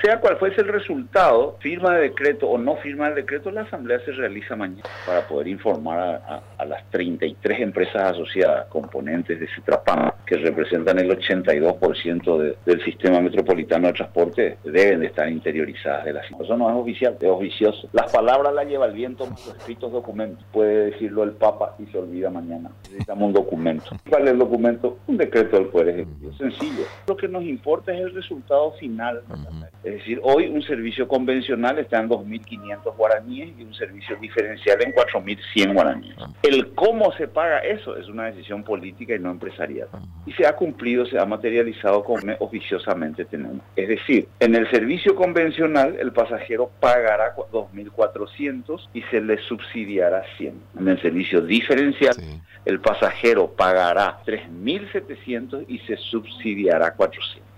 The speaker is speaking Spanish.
Sea cual fuese el resultado, firma de decreto o no firma el decreto, la asamblea se realiza mañana para poder informar a las 33 empresas asociadas, componentes de Cetrapam, que representan el 82% del sistema metropolitano de transporte, deben de estar interiorizadas de la situación. Eso no es oficial, es oficioso. Las palabras las lleva el viento, los escritos documentos. Puede decirlo el Papa y se olvida mañana. Necesitamos un documento. ¿Cuál es el documento? Un decreto del Poder Ejecutivo. Sencillo. Lo que nos importa es el resultado final. Es decir, hoy un servicio convencional está en 2.500 guaraníes y un servicio diferencial en 4.100 guaraníes. El cómo se paga eso es una decisión política y no empresarial. Y se ha cumplido, se ha materializado como oficiosamente tenemos. Es decir, en el servicio convencional el pasajero pagará 2.400 y se le subsidiará 100. En el servicio diferencial el pasajero pagará 3.700 y se subsidiará 400.